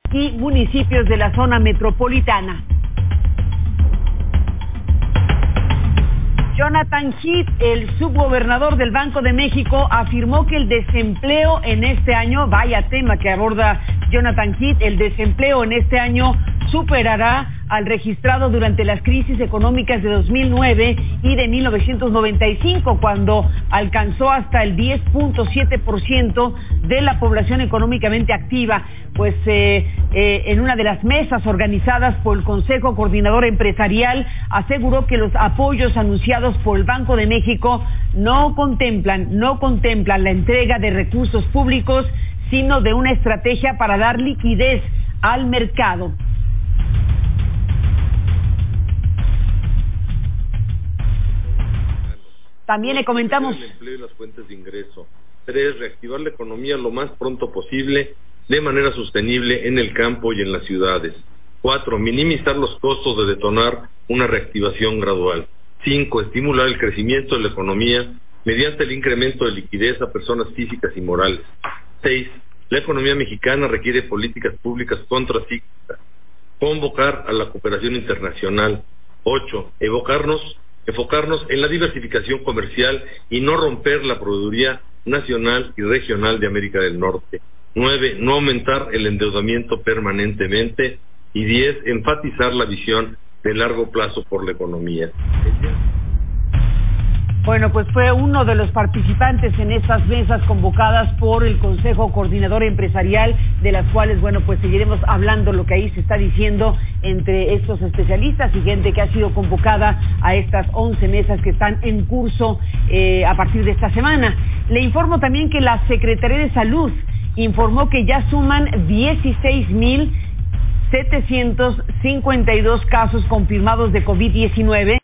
y municipios de la zona metropolitana. Jonathan Heath, el subgobernador del Banco de México, afirmó que el desempleo en este año, vaya tema que aborda Jonathan Heath, el desempleo en este año superará al registrado durante las crisis económicas de 2009 y de 1995, cuando alcanzó hasta el 10.7% de la población económicamente activa. Pues en una de las mesas organizadas por el Consejo Coordinador Empresarial, aseguró que los apoyos anunciados por el Banco de México no contemplan la entrega de recursos públicos, sino de una estrategia para dar liquidez al mercado. También le comentamos el empleo y las fuentes de ingreso. 3, reactivar la economía lo más pronto posible de manera sostenible en el campo y en las ciudades. 4, minimizar los costos de detonar una reactivación gradual. 5, estimular el crecimiento de la economía mediante el incremento de liquidez a personas físicas y morales. 6, la economía mexicana requiere políticas públicas contracíclicas. Convocar a la cooperación internacional. 8, enfocarnos en la diversificación comercial y no romper la proveeduría nacional y regional de América del Norte. 9, no aumentar el endeudamiento permanentemente. Y 10, enfatizar la visión de largo plazo por la economía. Bueno, pues fue uno de los participantes en estas mesas convocadas por el Consejo Coordinador Empresarial, de las cuales, bueno, pues seguiremos hablando lo que ahí se está diciendo entre estos especialistas y gente que ha sido convocada a estas 11 mesas que están en curso a partir de esta semana. Le informo también que la Secretaría de Salud informó que ya suman 16,752 casos confirmados de COVID-19.